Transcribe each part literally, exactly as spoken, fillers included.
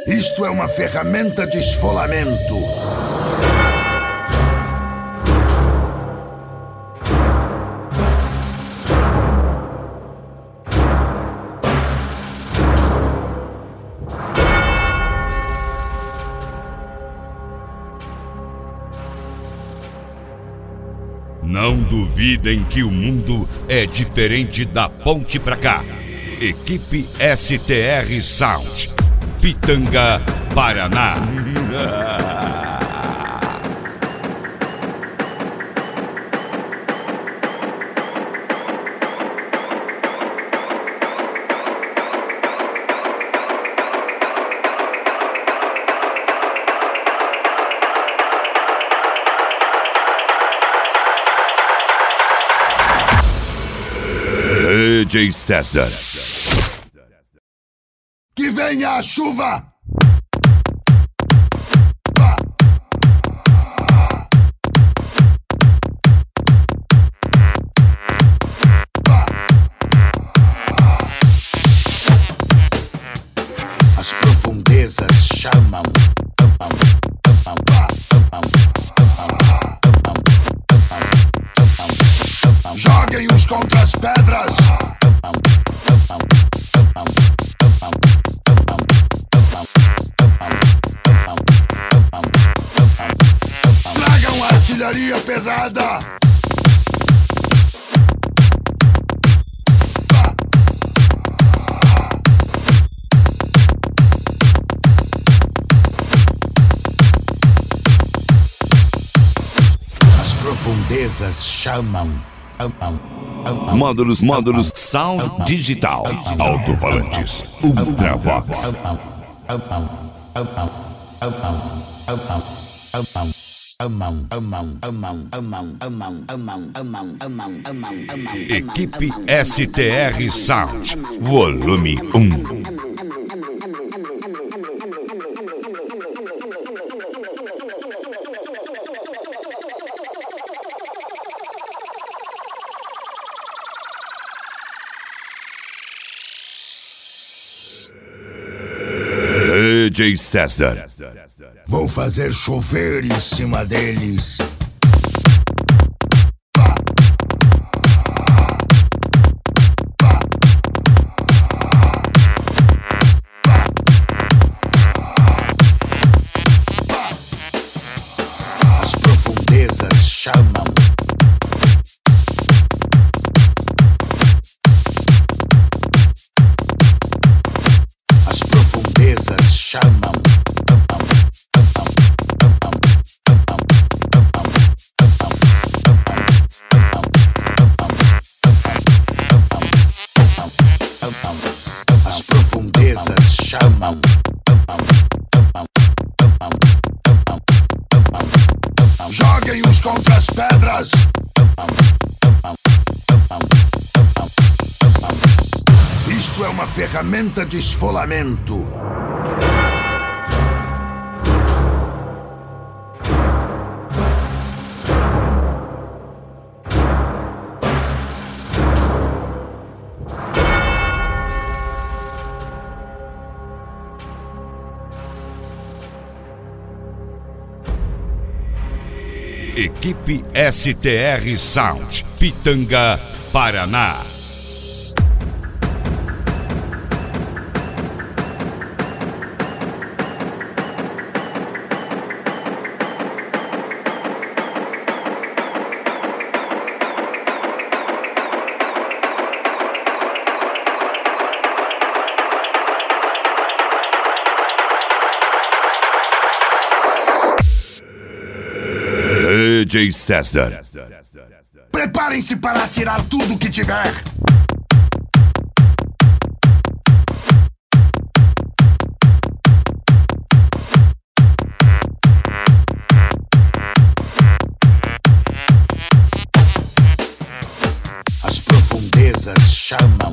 Isto é uma ferramenta de esfolamento. Não duvidem que o mundo é diferente da ponte pra cá. Equipe S T R Sound, Pitanga, Paraná. D J César. Que venha a chuva! As profundezas chamam. Joguem-os contra as pedras. Tragam artilharia pesada. As profundezas chamam. Módulos, módulos Sound Digital, alto-falantes, Ultravox. Equipe S T R Sound, volume um. D J César. Vou fazer chover em cima deles. As profundezas chamam. As profundezas chamam. As profundezas chamam. Joguem-os contra as pedras. Isto é uma ferramenta de esfolamento. Equipe S T R Sound, Pitanga, Paraná. D J César. Preparem-se para atirar tudo que tiver. As profundezas chamam.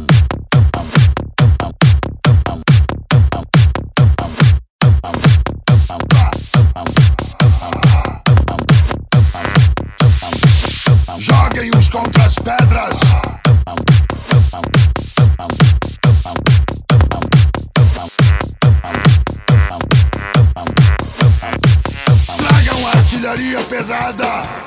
Joguem-os contra as pedras. artilharia pesada.